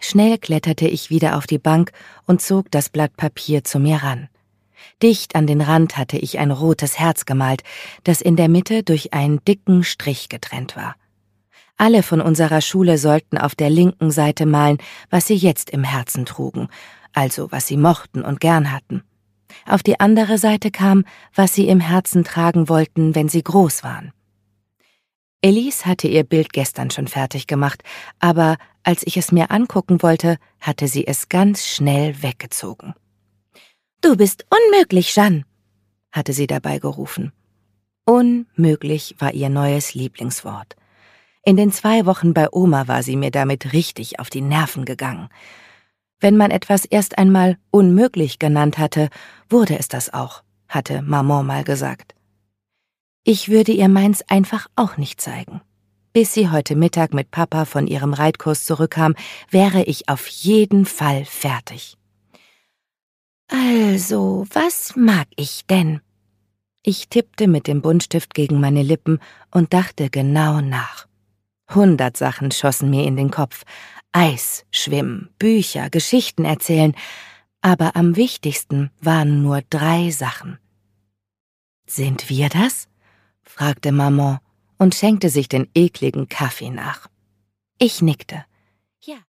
Schnell kletterte ich wieder auf die Bank und zog das Blatt Papier zu mir ran. Dicht an den Rand hatte ich ein rotes Herz gemalt, das in der Mitte durch einen dicken Strich getrennt war. Alle von unserer Schule sollten auf der linken Seite malen, was sie jetzt im Herzen trugen, also was sie mochten und gern hatten. Auf die andere Seite kam, was sie im Herzen tragen wollten, wenn sie groß waren. Elise hatte ihr Bild gestern schon fertig gemacht, aber als ich es mir angucken wollte, hatte sie es ganz schnell weggezogen. »Du bist unmöglich, Jeanne«, hatte sie dabei gerufen. Unmöglich war ihr neues Lieblingswort. In den 2 Wochen bei Oma war sie mir damit richtig auf die Nerven gegangen. Wenn man etwas erst einmal unmöglich genannt hatte, wurde es das auch, hatte Maman mal gesagt. Ich würde ihr meins einfach auch nicht zeigen. Bis sie heute Mittag mit Papa von ihrem Reitkurs zurückkam, wäre ich auf jeden Fall fertig. Also, was mag ich denn? Ich tippte mit dem Buntstift gegen meine Lippen und dachte genau nach. 100 Sachen schossen mir in den Kopf. Eis, Schwimmen, Bücher, Geschichten erzählen. Aber am wichtigsten waren nur 3 Sachen. »Sind wir das?« fragte Maman und schenkte sich den ekligen Kaffee nach. Ich nickte. »Ja.«